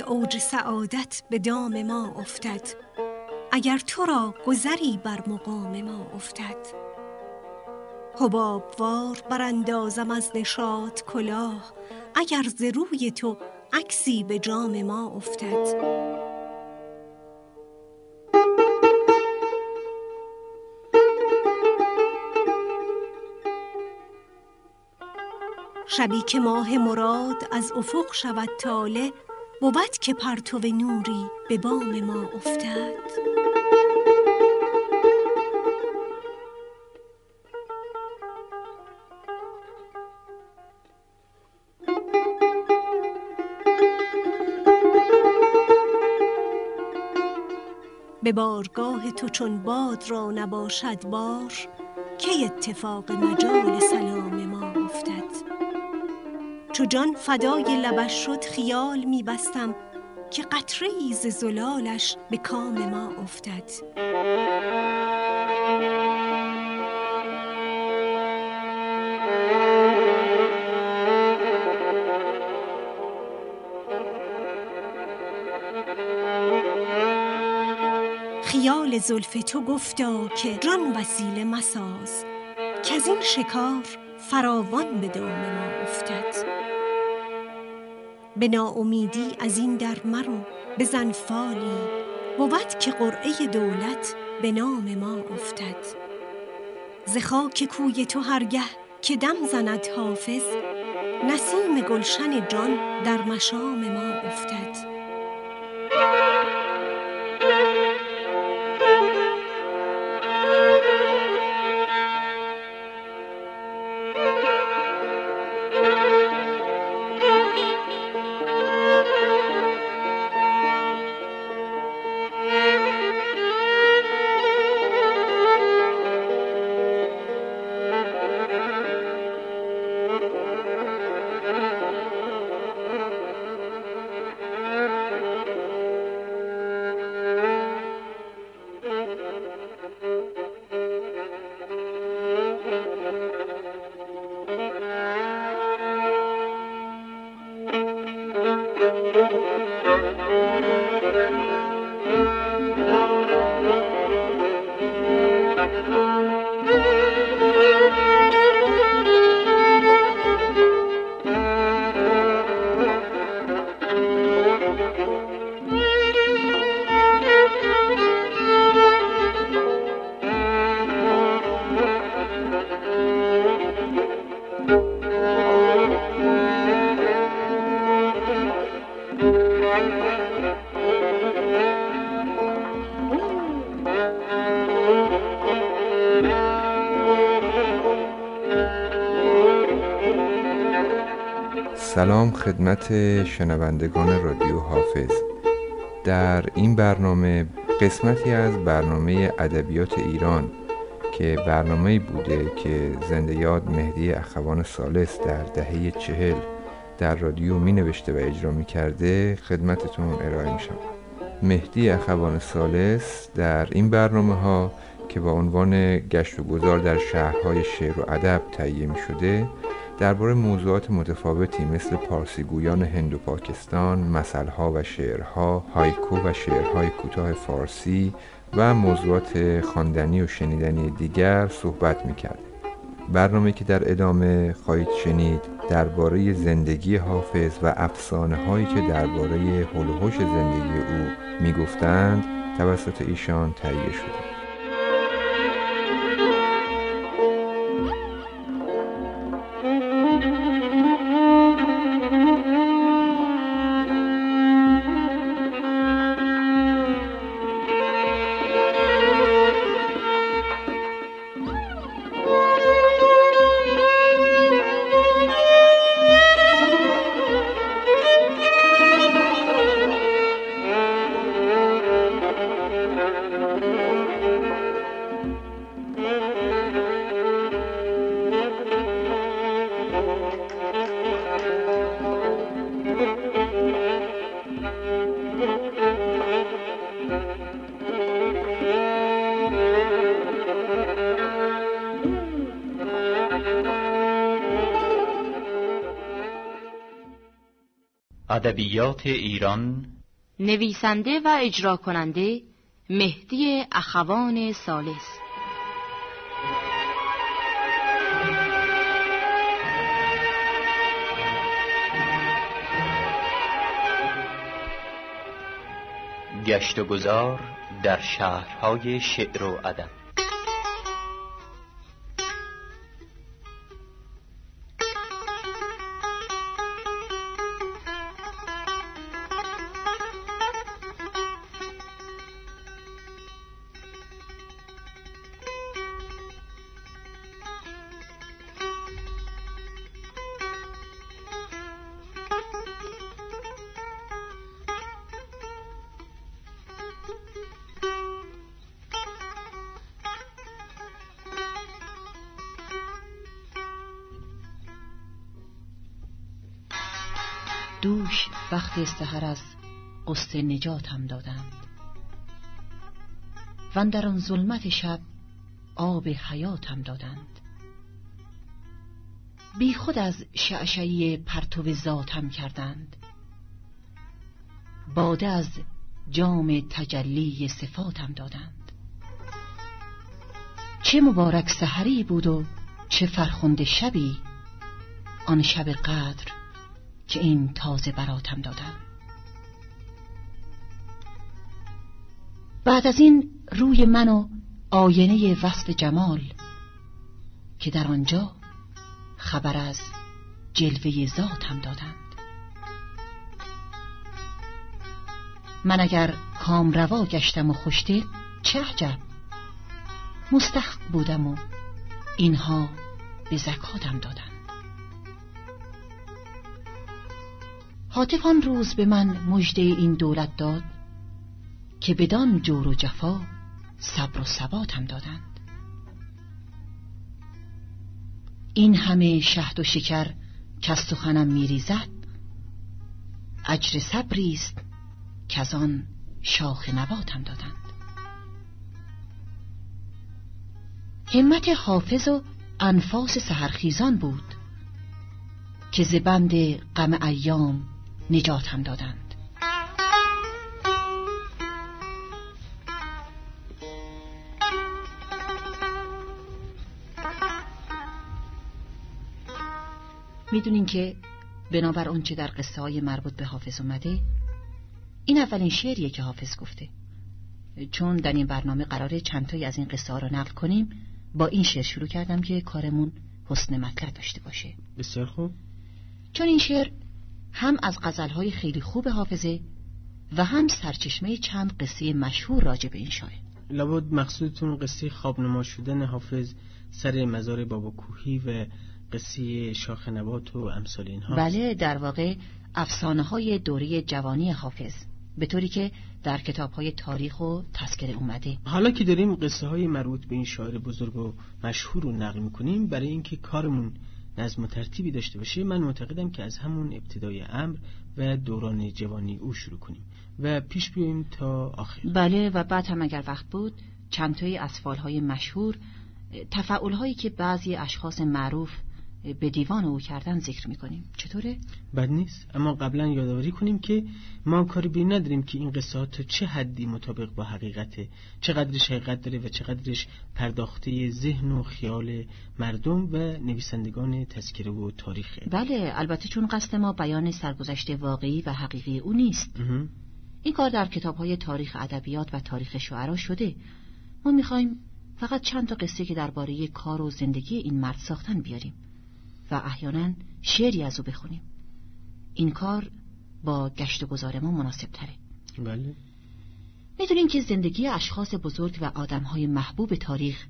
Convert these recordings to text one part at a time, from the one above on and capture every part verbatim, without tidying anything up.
اوج سعادت به دام ما افتد، اگر تو را گذری بر مقام ما افتد. حبابوار براندازم از نشاط کلاه، اگر ز روی تو عکسی به جام ما افتد. شبی که ماه مراد از افق شود طالع، بود که پرتو نوری به بام ما افتد. به بارگاه تو چون باد را نباشد بار، کی اتفاق مجال سلام ما افتد. چو جان فدای لبش شد خیال می بستم، که قطره ای ز زلالش به کام ما افتد. خیال زلف تو گفتا که جان وسیله مساز، که از این شکار فراوان به دام ما افتد. به ناامیدی از این در مرو بزن فالی، بود که قرعه دولت به نام ما افتد. ز خاک کوی تو هرگه که دم زند حافظ، نسیم گلشن جان در مشام ما افتد. سلام خدمت شنوندگان رادیو حافظ. در این برنامه قسمتی از برنامه ادبیات ایران که برنامه‌ای بوده که زنده یاد مهدی اخوان ثالث در دهه چهل در رادیو می نوشته و اجرا می کرده خدمتتون ارائه می شود. مهدی اخوان ثالث در این برنامه ها که با عنوان گشت و گذار در شهرهای شعر و ادب تهیه می شده درباره موضوعات متفاوتی مثل پارسی گویان هند و پاکستان، مثلها و شعرها، هایکو و شعرهای کوتاه فارسی و موضوعات خواندنی و شنیدنی دیگر صحبت می‌کرد. برنامه که در ادامه خواهید شنید درباره زندگی حافظ و افسانه‌هایی که درباره حول و حوش زندگی او می‌گفتند توسط ایشان تهیه شده. ادبیات ایران. نویسنده و اجرا کننده مهدی اخوان ثالث. گشت و گذار در شهرهای شعر و ادب. دوش وقت استحر از قصه نجاتم دادند و در آن ظلمت شب آب حیاتم دادند. بی خود از شعشعی پرتو ذاتم کردند، باده از جام تجلی صفاتم دادند. چه مبارک سحری بود و چه فرخنده شبی آن شب قدر که این تازه براتم دادن. بعد از این روی من و آینه وصف جمال که در آنجا خبر از جلوه ذاتم دادند. من اگر کام روا گشتم و خوشته چه عجب، مستحق بودم و اینها به زکاتم دادند. هاتف آن روز به من مژده این دولت داد که بدان جور و جفا صبر و ثباتم دادند. این همه شهد و شکر که از سخنم میریزد، اجر صبری است که از آن شاخ نباتم دادند. همت حافظ و انفاس سحرخیزان بود که ز بند غم ایام نجاتم دادند. میدونین که بنابر آنچه در قصه های مربوط به حافظ اومده، این اولین شعریه که حافظ گفته. چون در این برنامه قراره چند تایی از این قصه ها رو نقل کنیم، با این شعر شروع کردم که کارمون حسن مطلع داشته باشه. بسیار خوب. چون این شعر هم از غزلهای خیلی خوب حافظه و هم سرچشمه چند قصه مشهور راجع به این شاعر. لابد مقصودتون قصه خوابنما شدن حافظ سر مزار بابا کوهی و قصه شاخ نبات و امثال اینها. بله، در واقع افسانه های دوره جوانی حافظ، به طوری که در کتاب‌های تاریخ و تذکره اومده. حالا که داریم قصه های مربوط به این شاعر بزرگ و مشهور رو نقل میکنیم، برای اینکه کارمون نظم و ترتیبی داشته باشه، من معتقدم که از همون ابتدای امر و دوران جوانی او شروع کنیم و پیش بیاییم تا آخر. بله، و بعد هم اگر وقت بود چند تایی از فالهای مشهور، تفاعل‌هایی که بعضی اشخاص معروف به دیوان او کردن ذکر میکنیم. چطوره؟ بد نیست، اما قبلا یادآوری کنیم که ما کاری به این نداریم که این قصه ها تا چه حدی مطابق با حقیقته، چقدرش حقیقت داره و چقدرش پرداخته ذهن و خیال مردم و نویسندگان تذکره و تاریخه. بله، البته چون قصد ما بیان سرگذشت واقعی و حقیقی او نیست. اه. این کار در کتاب‌های تاریخ ادبیات و تاریخ شعرا شده. ما میخوایم فقط چند تا قصه که درباره کار و زندگی این مرد ساختن بیاریم و احیانا شعری از او بخونیم. این کار با گشت و گذار ما مناسب تره. بله. میدونیم که زندگی اشخاص بزرگ و آدمهای محبوب تاریخ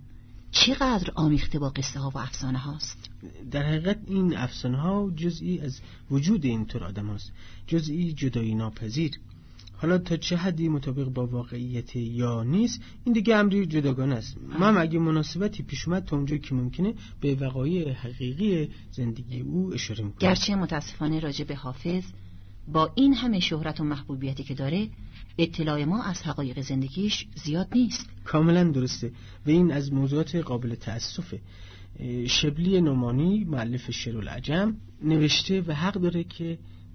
چقدر آمیخته با قصه ها و افسانه هاست. در حقیقت این افسانه ها جزئی از وجود اینطور آدم هاست، جزئی جدایی ناپذیر. حالا تا چه حدی مطابق با واقعیت یا نیست، این دیگه امری جداگانه است. ما هم اگه مناسبتی پیش اومد تا اونجایی که ممکنه به وقایع حقیقی زندگی او اشاره میکنیم. گرچه متاسفانه راجع به حافظ با این همه شهرت و محبوبیتی که داره، اطلاع ما از حقایق زندگیش زیاد نیست. کاملا درسته و این از موضوعات قابل تأسفه. شبلی نعمانی مؤلف شعر العجم نوشته و حق داره که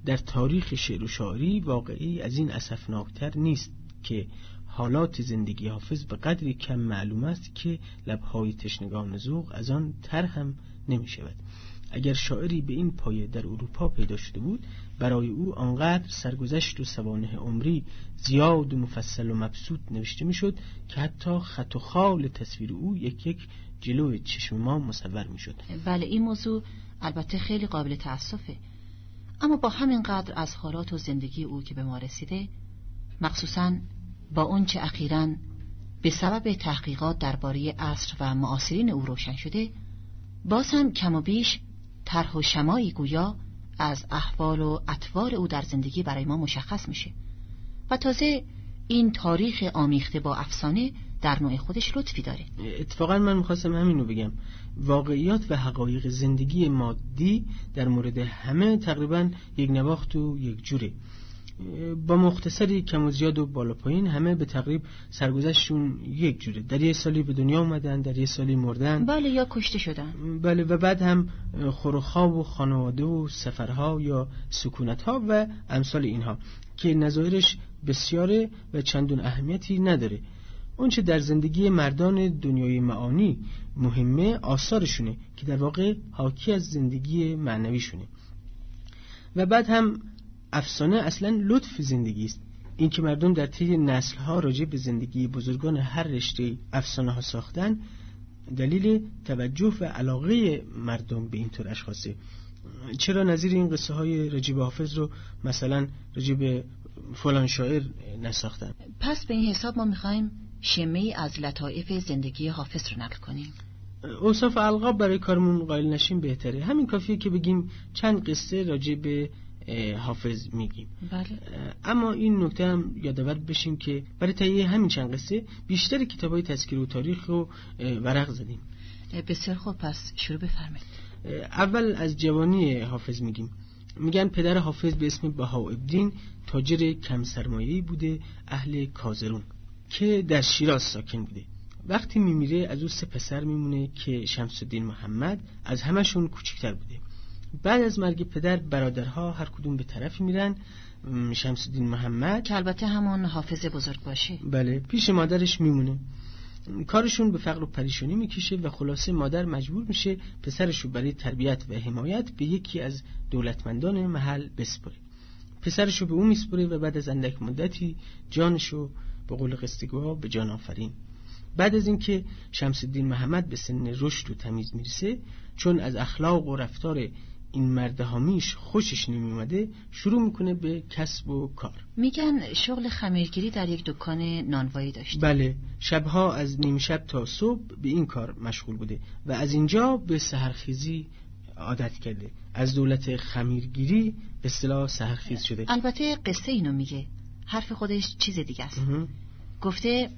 در تاریخ شعر و شاعری واقعی از این اسفناکتر نیست که حالات زندگی حافظ به قدری کم معلوم است که لبهای تشنگان ذوق از آن تر هم نمی شود. اگر شاعری به این پایه در اروپا پیدا شده بود، برای او آنقدر سرگذشت و سوانح عمری زیاد و مفصل و مبسوط نوشته می شد که حتی خط و خال تصویر او یک یک جلوی چشم ما مصور می شد. بله، این موضوع البته خیلی قابل تأسفه، اما با همین قدر از حالات و زندگی او که به ما رسیده، مخصوصاً با اون چه اخیراً به سبب تحقیقات درباره عصر و معاصرین او روشن شده، باز هم کم و بیش طرح و شمایی گویا از احوال و اطوار او در زندگی برای ما مشخص میشه و تازه این تاریخ آمیخته با افسانه در نوع خودش لطفی داره. اتفاقا من میخواستم همینو بگم. واقعیات و حقایق زندگی مادی در مورد همه تقریبا یک نواخت و یک جوره، با مختصری کم و زیاد و بالا پایین همه به تقریب سرگذشتشون یک جوره. در یه سالی به دنیا اومدن، در یه سالی مردن، بله، یا کشته شدن، بله، و بعد هم خور و خواب و خانواده و سفرها یا سکونتها و امثال اینها که نظایرش بسیاره و چندون اهمیتی نداره. اون چه در زندگی مردان دنیای معانی مهمه آثارشونه که در واقع حاکی از زندگی معنویشونه. و بعد هم افسانه اصلا لطف زندگی است. این که مردم در طی نسل‌ها راجع به زندگی بزرگان هر رشته افسانه ها ساختن، دلیل توجه و علاقه مردم به این طور اشخاصه. چرا نظیر این قصه های راجع به حافظ رو مثلا راجع به فلان شاعر نساختن؟ پس به این حساب ما میخوایم شمه‌ای از لطایف زندگی حافظ رو نقل کنیم. اوصاف القاب برای کارمون قائل نشیم بهتره. همین کافیه که بگیم چند قصه راجع به حافظ میگیم. بله. اما این نکته هم یادآور بشیم که برای تهیه همین چند قصه بیشتر کتابای تذکره و تاریخ رو ورق زدیم. بسیار خوب، پس شروع بفرمایید. اول از جوانی حافظ میگیم. میگن پدر حافظ به اسم بهاءالدین تاجر کم سرمایه‌ای بوده، اهل کازرون که در شیراز ساکن بوده. وقتی میمیره از او سه پسر میمونه که شمس الدین محمد از همشون کوچکتر بوده. بعد از مرگ پدر برادرها هر کدوم به طرفی میرن. شمس الدین محمد که البته همون حافظ بزرگ باشه، بله، پیش مادرش میمونه. کارشون به فقر و پریشانی میکشه و خلاصه مادر مجبور میشه پسرشو برای تربیت و حمایت به یکی از دولتمندان محل بسپره. پسرشو به اون میسپره و بعد از اندک مدتی جانشو به قول قصه‌گوها به جان آفرین. بعد از اینکه شمس الدین محمد به سن رشد و تمیز میرسه، چون از اخلاق و رفتار این مرد حامیش خوشش نمی اومده، شروع میکنه به کسب و کار. میگن شغل خمیرگیری در یک دکان نانوایی داشت. بله، شبها از نیم شب تا صبح به این کار مشغول بوده و از اینجا به سحرخیزی عادت کرده. از دولت خمیرگیری به اصطلاح سحرخیز شده. البته قصه اینو میگه، حرف خودش چیز دیگه است. گفته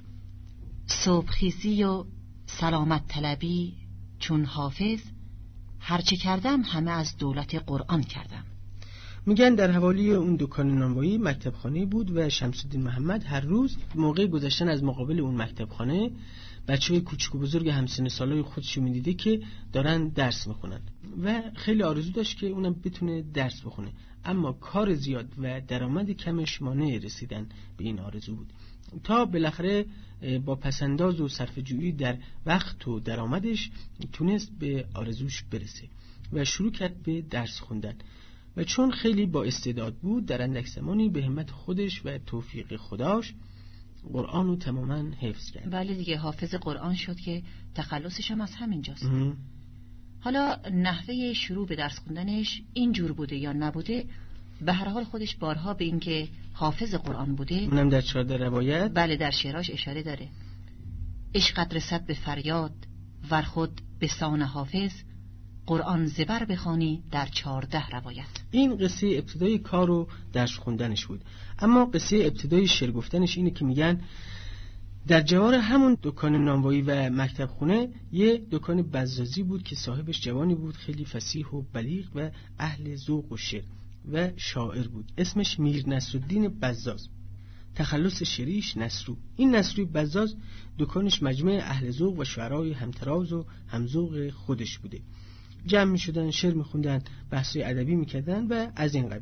صبحخیزی و سلامت طلبی چون حافظ، هرچه کردم همه از دولت قرآن کردم. میگن در حوالی اون دکان نانوایی مکتبخانه بود و شمس الدین محمد هر روز موقع گذشتن از مقابل اون مکتبخانه بچه‌های کوچک و بزرگ همسن سالای خودش رو میدیده که دارن درس میخونن و خیلی آرزو داشت که اونم بتونه درس بخونه، اما کار زیاد و درآمد کمش مانع رسیدن به این آرزو بود. تا بالاخره با پسنداز و صرفه‌جویی در وقت و درآمدش تونست به آرزوش برسه و شروع کرد به درس خوندن و چون خیلی با استعداد بود، در اندک زمانی به همت خودش و توفیق خداش قرآن رو تماما حفظ کرد. بله دیگه، حافظ قرآن شد که تخلصش هم از همین جاست. حالا نحوه شروع به درس خوندنش این جور بوده یا نبوده، به هر حال خودش بارها به این که حافظ قرآن بوده، اونم در چهارده روایت، بله، در شعراش اشاره داره. عشقت رسد به فریاد ور خود به سان حافظ، قرآن زبر بخوانی در چهارده روایت. این قصه ابتدای کار و درس خوندنش بود. اما قصه ابتدای شعر گفتنش اینه که میگن در جوار همون دکان نانوایی و مکتب خونه یه دکان بزازی بود که صاحبش جوانی بود خیلی فصیح و بلیغ و اهل ذوق و شعر و شاعر بود. اسمش میر نصرالدین بزاز، تخلص شعریش نصرو. این نصروی بزاز دکانش مجمع اهل ذوق و شعرای همتراز و همذوق خودش بوده. جمع می شدن، شعر می خوندن، بحثای ادبی می کردن و از این قبیل.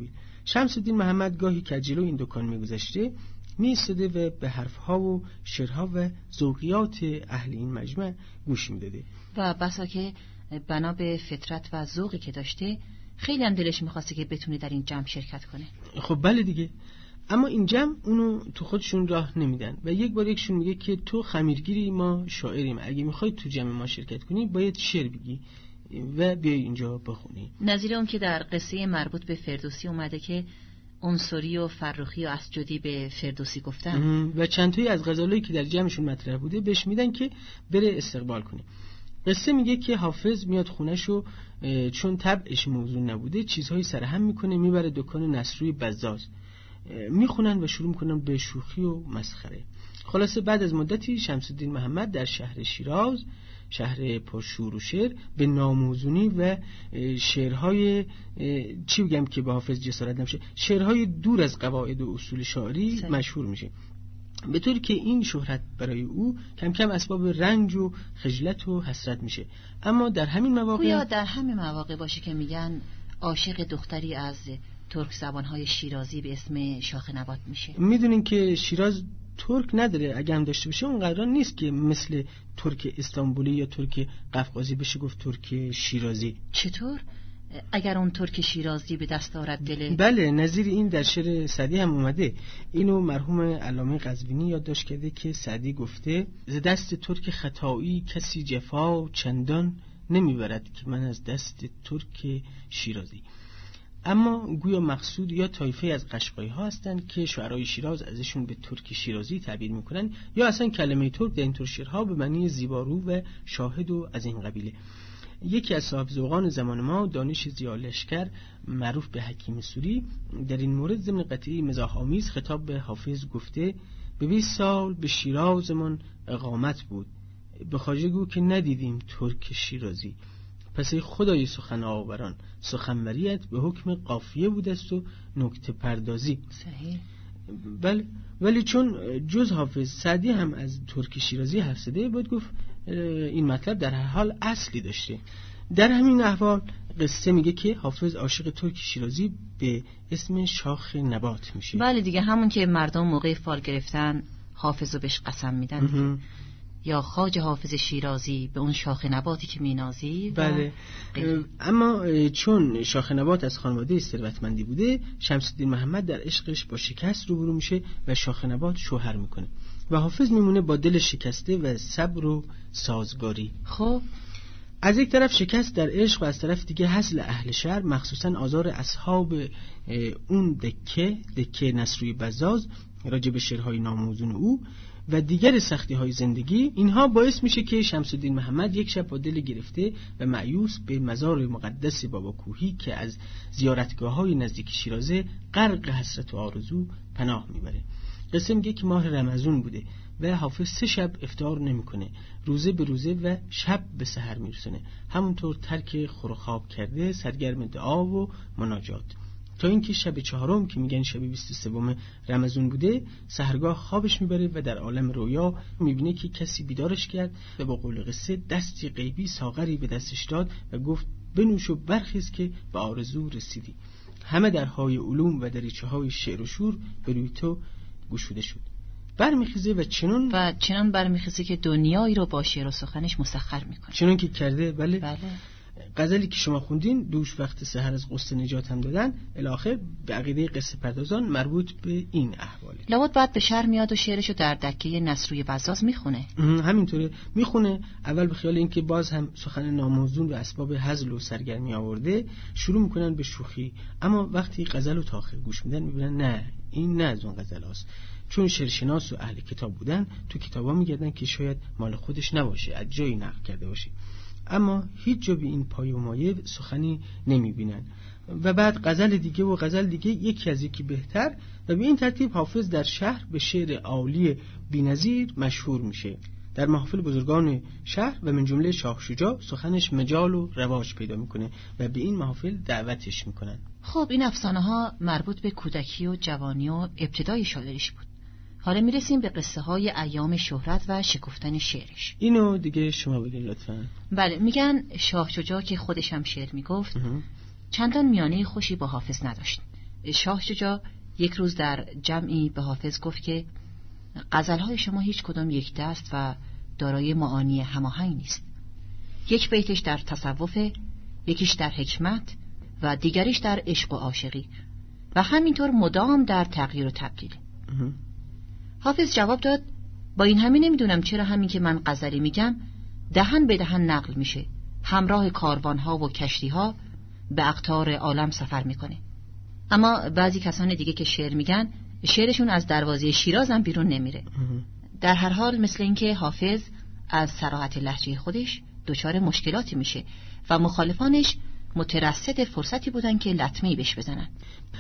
شمس الدین محمد گاهی که جلو این دکان میگذشته می‌ایستاده و به حرفها و شعرها و ذوقیات اهل این مجمع گوش میداده و بسا که بنا به فطرت و ذوقی که داشته خیلی هم دلش میخواسته که بتونه در این جمع شرکت کنه. خب بله دیگه، اما این جمع اونو تو خودشون راه نمیدن و یک بار یکشون میگه که تو خمیرگیری، ما شاعریم، اگه میخوای تو جمع ما شرکت کنی باید شعر بگی و بیای اینجا بخونی. نظیر اون که در قصه مربوط به فردوسی اومده که عنصری و فرخی و اسجدی به فردوسی گفتن و چند تایی از غزلایی که در جمعشون مطرح بوده بهش میدن که بره استقبال کنه. قصه میگه که حافظ میاد خونه‌شو چون طبعش موضوع نبوده چیزهایی سرهم میکنه، میبره دکان نصروی بزاز، میخونن و شروع میکنن به شوخی و مسخره. خلاصه بعد از مدتی شمس الدین محمد در شهر شیراز، شهر پرشور و شعر، به ناموزونی و شعرهای چی بگم که به حافظ جسارت نمیشه، شعرهای دور از قواعد و اصول شاعری سه. مشهور میشه، به طوری که این شهرت برای او کم کم اسباب رنج و خجلت و حسرت میشه. اما در همین مواقع یا در همین مواقع باشه که میگن عاشق دختری از ترک زبانهای شیرازی به اسم شاخ نبات میشه. میدونین که شیراز ترک نداره، اگه هم داشته باشه اون قرار نیست که مثل ترک استانبولی یا ترک قفقازی بشه گفت ترک شیرازی. چطور؟ اگر اون ترک شیرازی به دست آورد دل؟ بله، نظیر این در شعر سعدی هم اومده. اینو مرحوم علامه قزوینی یادداشت کرده که سعدی گفته ز دست ترک خطایی کسی جفا چندان نمیبرد که من از دست ترک شیرازی. اما گویا مقصود یا طایفه از قشقایی ها هستند که شعرای شیراز ازشون به ترک شیرازی تعبیر میکنن، یا اصلا کلمه ترک در این طور شعرها به معنی زیبارو و شاهد و از این قبیله. یکی از صاحب ذوقان زمان ما، دانش زیالشکر معروف به حکیم سوری، در این مورد ضمن قطعی مزاح آمیز خطاب به حافظ گفته به بیست سال به شیرازمان اقامت بود، به خواجه گو که ندیدیم ترک شیرازی، پس ای خدای سخن آوران سخنوریت به حکم قافیه بود است و نکته پردازی. صحیح. بله، ولی چون جز حافظ سعدی هم از ترک شیرازی حرف زده، باید گفت این مطلب در هر حال اصلی داشته. در همین احوال قصه میگه که حافظ عاشق ترک شیرازی به اسم شاخ نبات میشه. بله دیگه، همون که مردم موقع فال گرفتن حافظو بهش قسم میدن، یا خواجه حافظ شیرازی به اون شاخ نباتی که مینازی. بله، اما چون شاخ نبات از خانواده ثروتمندی بوده، شمس الدین محمد در عشقش با شکست روبرو میشه و شاخ نبات شوهر میکنه و حافظ میمونه با دل شکسته و صبر و سازگاری. خب از یک طرف شکست در عشق و از طرف دیگه حزل اهل شهر، مخصوصا آزار اصحاب اون دکه دکه نصروی بزاز راجع به شعرهای ناموزون او و دیگر سختی های زندگی، اینها باعث میشه که شمس الدین محمد یک شب با دل گرفته و مایوس به مزار مقدس بابا کوهی که از زیارتگاه های نزدیک شیرازه غرق حسرت و آرزو پناه میبره. قصه میگه که ماه رمضان بوده و حافظ سه شب افطار نمیکنه، روزه به روزه و شب به سحر میرسونه، همونطور ترک خور و خواب کرده، سرگرم دعا و مناجات، تا اینکه شب چهارم که میگن شب بیست و سوم رمضان بوده، سحرگاه خوابش میبره و در عالم رویا میبینه که کسی بیدارش کرد و با قول قصه دستی غیبی ساغری به دستش داد و گفت بنوش و برخیز که به آرزو رسیدی. همه درهای علوم و دریچه های شعر و شور به روی تو گشوده شد. برمیخیزه و چنان و چنان برمیخیزه که دنیایی رو با شعر و سخنش مسخر میکنه، چنان که کرده. بله, بله. غزلی که شما خوندین دوش وقت سحر از قصه نجات هم دادن الاخر به عقیده قصه پردازان مربوط به این احواله. لابد بعد به شهر میاد و شعرشو در دکه نصروی بزاز میخونه. همینطوره میخونه. اول به خیال اینکه باز هم سخن ناموزون و اسباب هزل و سرگرمی آورده شروع میکنن به شوخی، اما وقتی غزل رو تا آخر گوش میدن میبینن نه، این نه از اون غزل هاست. چون شعرشناس و اهل کتاب بودن تو کتابا میگردن که شاید مال خودش نباشه، از جایی نقل کرده باشه، اما هیچ جا به این پای و مایه سخنی نمیبینن. و بعد غزل دیگه و غزل دیگه یکی از یکی بهتر، و به این ترتیب حافظ در شهر به شعر عالی بی‌نظیر مشهور میشه. در محافل بزرگان شهر و من جمله شاه شجاع سخنش مجال و رواج پیدا میکنه و به این محافل دعوتش میکنن. خب این افسانه ها مربوط به کودکی و جوانی و ابتدای شاعریش بود. حالا میرسیم به قصه های ایام شهرت و شکفتن شعرش. اینو دیگه شما بگین لطفاً. بله، میگن شاه شجاع که خودش هم شعر میگفت چندان میانه خوشی با حافظ نداشت شاه شجاع یک روز در جمعی به حافظ گفت که غزلهای شما هیچ کدام یک دست و دارای معانی هماهنگ نیست. یک بیتش در تصوف، یکیش در حکمت و دیگریش در عشق و عاشقی و همینطور مدام در تغییر و تبدیل. حافظ جواب داد با این همین نمیدونم چرا همین که من غزلی میگم دهن به دهن نقل میشه، همراه کاروانها و کشتیها به اقطار عالم سفر میکنه. اما بعضی کسان دیگه که شعر میگن شعرشون از دروازه شیراز هم بیرون نمیره. در هر حال مثل اینکه حافظ از صراحت لهجه خودش دچار مشکلاتی میشه و مخالفانش مترصد فرصتی بودن که لطمه‌ای بهش بزنن.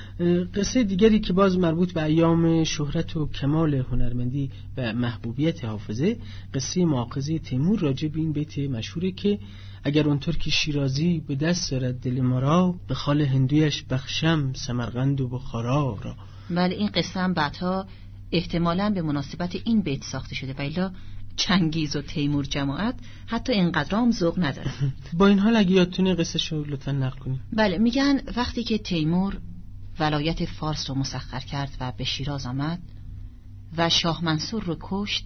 قصه دیگری که باز مربوط به ایام شهرت و کمال هنرمندی و محبوبیت حافظه، قصه مؤاخذه تیمور راجع به این بیت مشهوره که اگر اون ترک شیرازی به دست دارد دل ما را، به خال هندویش بخشم سمرقند و بخارا را. بله، این قصه هم بعدها احتمالاً به مناسبت این بیت ساخته شده، ولی چنگیز و تیمور جماعت حتی اینقدر هم ذوق نداره. با این حال اگه یادتونه قصه شو لطفاً نقل کنید. بله، میگن وقتی که تیمور ولایت فارس رو مسخر کرد و به شیراز آمد و شاه منصور رو کشت،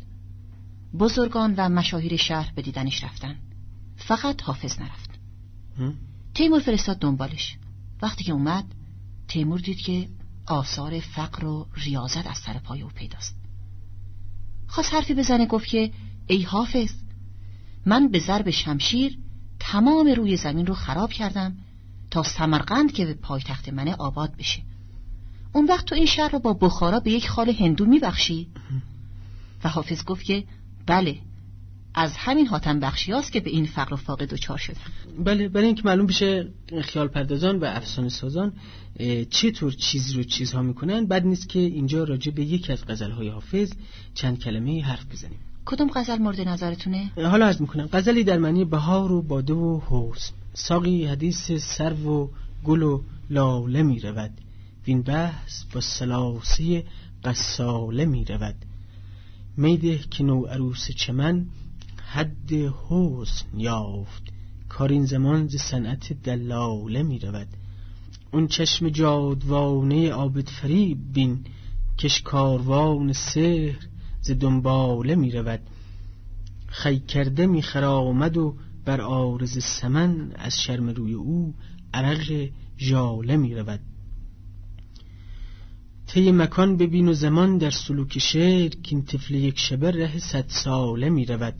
بزرگان و مشاهیر شهر به دیدنش رفتن، فقط حافظ نرفت. تیمور فرستاد دنبالش. وقتی که اومد تیمور دید که آثار فقر و ریاضت از سر پای او پیداست. خواست حرفی بزنه، گفت که ای حافظ، من به ضرب شمشیر تمام روی زمین رو خراب کردم تا سمرقند که به پایتخت منه آباد بشه. اون وقت تو این شهر رو با بخارا به یک خال هندو میبخشی؟ و حافظ گفت که بله، از همین حاتم بخشی هاست که به این فقر و فاقه دچار شدن. بله، برای اینکه معلوم بشه خیال پردازان و افسانه سازان چطور چیز رو چیزها میکنن، بد نیست که اینجا راجع به یکی از غزلهای حافظ چند کلمه حرف بزنیم. کدوم غزل مورد نظرتونه؟ حالا عرض میکنم. غزلی در معنی بهار و باده و حسن، ساقی حدیث سرو و گل و لاله می رود، وین بحث با سلاسی قصاله می رود. میده که نو عروس چمن حد حسن یافت، کارین زمان ز صنعت دلاله می رود. اون چشم جادوانه عابد فریب بین، کش کاروان سحر ز دنباله می رود. خی کرده می خرامد و بر عارض سمن، از شرم روی او عرق ژاله می رود. طی مکان ببین و زمان در سلوک شعر، که این طفل یک شبه ره صد ساله می رود.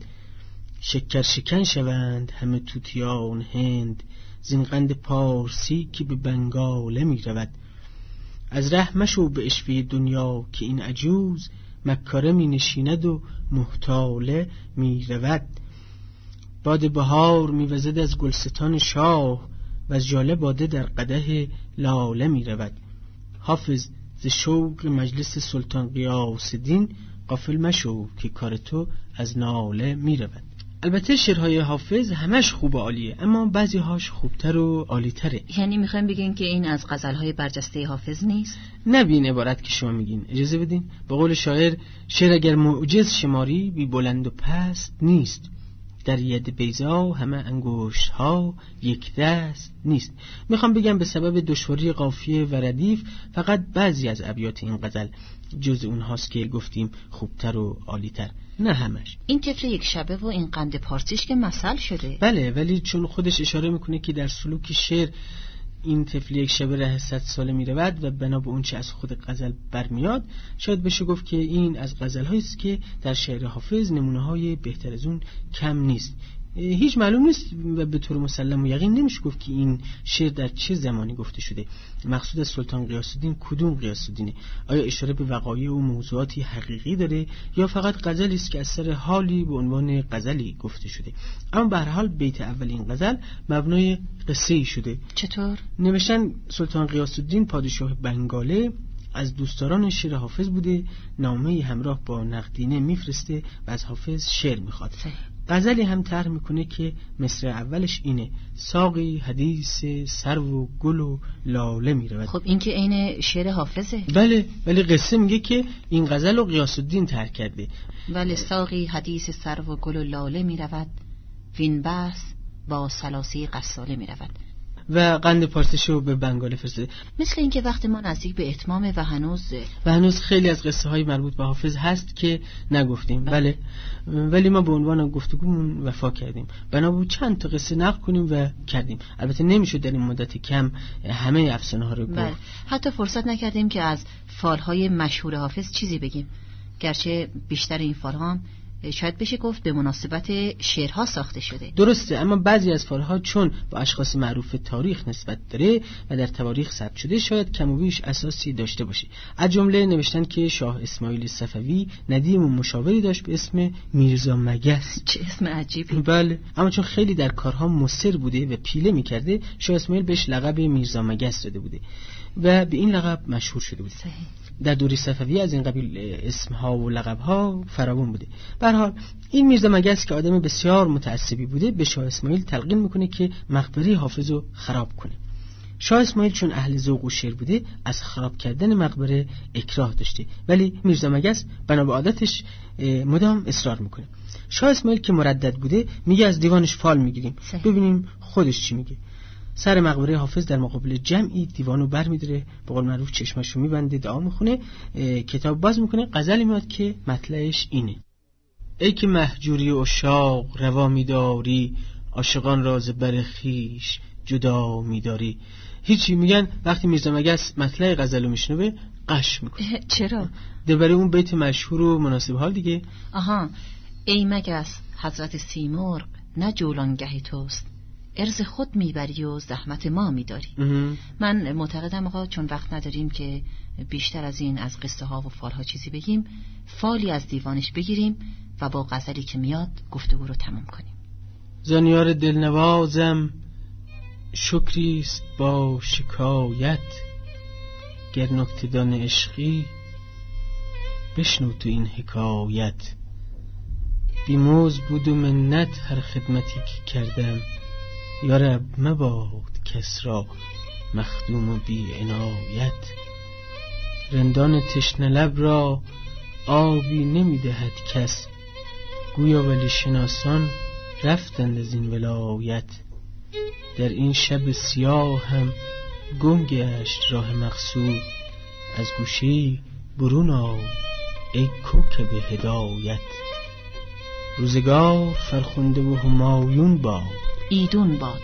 شکر شکن شوند همه توتیان هند، زین قند پارسی که به بنگاله می رود. از ره مشو به عشوه دنیا، که این عجوز مکاره می نشیند و محتاله می رود. باد بهار می وزد از گلستان شاه، و از ژاله باده در قدح لاله می رود. حافظ ز شوق مجلس سلطان غیاث الدین غافل مشو، که کار تو از ناله می رود. البته شعرهای حافظ همش خوب و عالیه، اما بعضی هاش خوبتر و عالیتره. یعنی میخوایم بگین که این از غزلهای برجسته حافظ نیست؟ نه بی این عبارت که شما میگین. اجازه بدین، به قول شاعر، شعر اگر معجز شماری، بی بلند و پست نیست. در ید بیضا همه انگشت ها یک دست نیست. میخوام بگم به سبب دشواری قافیه و ردیف، فقط بعضی از ابیات این غزل جز اونهاست که گفتیم خوبتر و عالیتر، نه همش. این طفل یک شبه و این قند پارسیش که مثل شده. بله، ولی چون خودش اشاره میکنه که در سلوک شعر این طفل یک شبه ره صد ساله می رود و بنا به اون چه از خود غزل برمیاد، شاید بشه گفت که این از غزل‌هایی است که در شعر حافظ نمونه‌های بهتر از اون کم نیست. هیچ معلوم نیست و به طور مسلم و یقین نمیشه گفت که این شعر در چه زمانی گفته شده. مقصود از سلطان غیاث الدین کدوم غیاث الدینه؟ آیا اشاره به وقایع و موضوعاتی حقیقی داره یا فقط غزلی است که از سر حالی به عنوان غزلی گفته شده؟ اما به هر حال بیت اول این غزل مبنای قصه‌ای شده. چطور؟ نوشتن سلطان غیاث الدین پادشاه بنگاله از دوستداران شعر حافظ بوده، نامه‌ای همراه با نقدینه میفرسته و از حافظ شعر میخواد. غزلی هم طرح میکنه که مصرع اولش اینه: ساقی حدیث سرو و گل و لاله میرود. خب این که عین شعر حافظه. بله، ولی قصه میگه که این غزل رو غیاث الدین طرح کرده. ولی ساقی حدیث سرو و گل و لاله میرود، وین بس با سلاسی قصاله میرود. و قند پارسشو به بنگال فرستاده. مثل اینکه وقت ما نزدیک به اتمامه و هنوز و هنوز خیلی از قصه های مربوط به حافظ هست که نگفتیم. بله، ولی ما به عنوان گفتگومون وفا کردیم. بنا بود چند تا قصه نقل کنیم و کردیم. البته نمیشد در این مدت کم همه افسانه ها رو گفت. بله. حتی فرصت نکردیم که از فالهای مشهور حافظ چیزی بگیم، گرچه بیشتر این فالها شاید بشه گفت به مناسبت شعرها ساخته شده. درسته، اما بعضی از فالها چون با اشخاص معروف تاریخ نسبت داره و در تواریخ ثبت شده شاید کم و بیش اساسی داشته باشه. از جمله نوشتن که شاه اسماعیل صفوی ندیم و مشاوری داشت به اسم میرزا مگس. چه اسم عجیبی. بله، اما چون خیلی در کارها مصر بوده و پیله میکرده، شاه اسماعیل بهش لقب میرزا مگس داده بوده و به این لقب مشهور شده بود. صحیح. در دوره صفوی از این قبیل اسمها و لقبها فراوان بوده. به هر حال این میرزا مگس که آدم بسیار متعصبی بوده به شاه اسماعیل تلقین میکنه که مقبره حافظ رو خراب کنه. شاه اسماعیل چون اهل ذوق و شعر بوده از خراب کردن مقبره اکراه داشته، ولی میرزا مگس بنا به عادتش مدام اصرار میکنه. شاه اسماعیل که مردد بوده میگه از دیوانش فال میگیریم. ببینیم خودش چی میگه. سر مقبره حافظ در مقابل جمعی دیوانو بر میداره، به قول معروف چشمشو میبنده، دعا میخونه، کتاب باز میکنه، غزلی میاد که مطلعش اینه: ای که مهجوری و عشاق روا میداری، عاشقان راز بر خویش جدا میداری. هیچی. میگن وقتی میرزا مگس مطلع غزلو میشنوه قش میکنه. چرا؟ درباره اون بیت مشهور و مناسب حال دیگه. آها، ای مگس حضرت سیمرغ نه جولانگه توست، ارز خود میبری و زحمت ما میداری. من معتقدم آقا چون وقت نداریم که بیشتر از این از قصه ها و فال ها چیزی بگیم، فالی از دیوانش بگیریم و با غزلی که میاد گفتگو رو تمام کنیم. زانیار دلنوازم شکریست با شکایت، گر نکته‌دان عشقی بشنو تو این حکایت. بیموز بود و منت هر خدمتی که کردم، یا رب مباد کس را مخدوم و بی عنایت. رندان تشنه لب را آبی نمی دهد کس، گویا ولی شناسان رفتند از این ولایت. در این شب سیاه هم گم گشت راه مقصود، از گوشه برون آی ای کوکب هدایت. روزگار فرخنده و همایون باد، ایدون باد.